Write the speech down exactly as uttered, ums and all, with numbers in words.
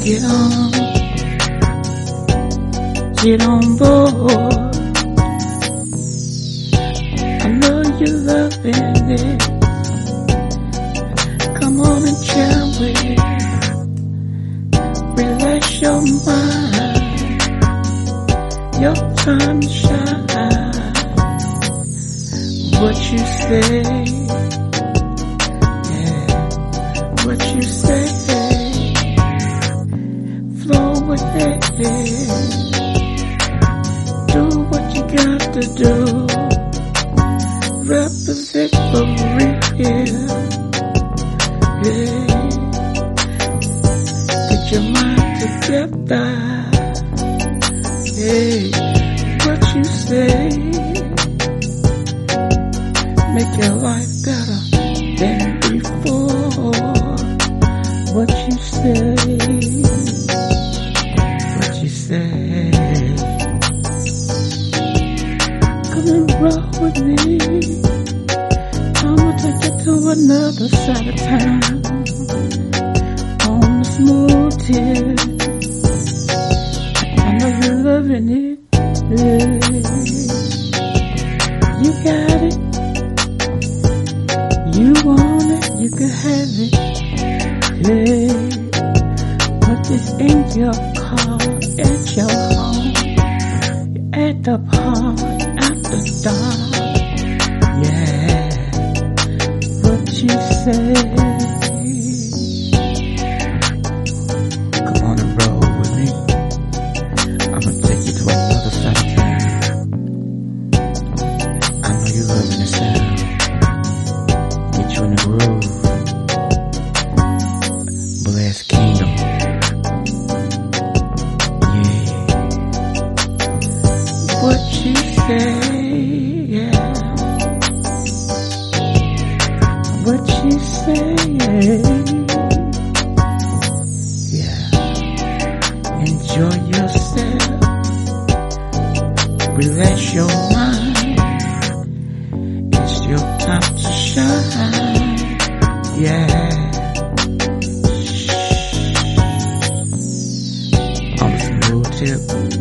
Get on, get on board. I know you're loving it. Come on and jam with it. Relax your mind. Your time to shine. What you say, yeah, what you say. Flow with it. Do what you got to do. Represent for real. Yeah. Get your mind together. Hey, what you say. Make your life better than before. What you say. Say, come and roll with me. I'ma take you to another side of town on the smooth tip. I know you're loving it. Yeah. You got it. You want it. You can have it. Yeah. Put this in your car. At your home, you're at the park, after dark. Yeah, what you say. Come on and roll with me. I'ma take you to another side of town. I know you're loving the sound. Get you in the groove. Bless Kingdom. What you say, yeah. What you say, yeah. Enjoy yourself. Relax your mind. It's your time to shine, yeah. On the smooth tip.